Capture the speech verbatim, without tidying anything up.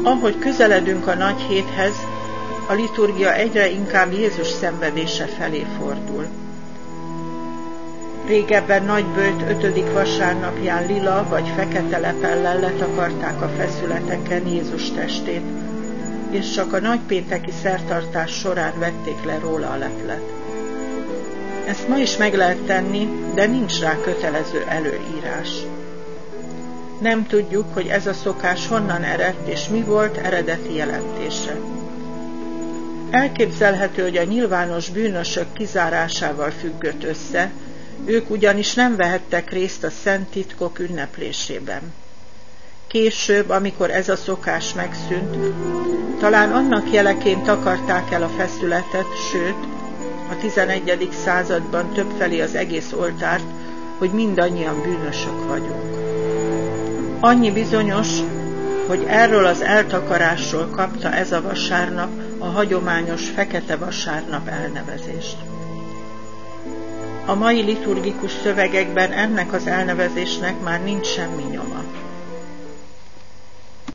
Ahogy közeledünk a nagy héthez, a liturgia egyre inkább Jézus szenvedése felé fordul. Régebben Nagyböjt ötödik vasárnapján lila vagy fekete lepellel letakarták a feszületeken Jézus testét, és csak a nagypénteki szertartás során vették le róla a leplet. Ezt ma is meg lehet tenni, de nincs rá kötelező előírás. Nem tudjuk, hogy ez a szokás honnan eredt, és mi volt eredeti jelentése. Elképzelhető, hogy a nyilvános bűnösök kizárásával függött össze, ők ugyanis nem vehettek részt a szent titkok ünneplésében. Később, amikor ez a szokás megszűnt, talán annak jeleként takarták el a feszületet, sőt, a tizenegyedik században többfelé az egész oltárt, hogy mindannyian bűnösök vagyunk. Annyi bizonyos, hogy erről az eltakarásról kapta ez a vasárnap a hagyományos fekete vasárnap elnevezést. A mai liturgikus szövegekben ennek az elnevezésnek már nincs semmi nyoma.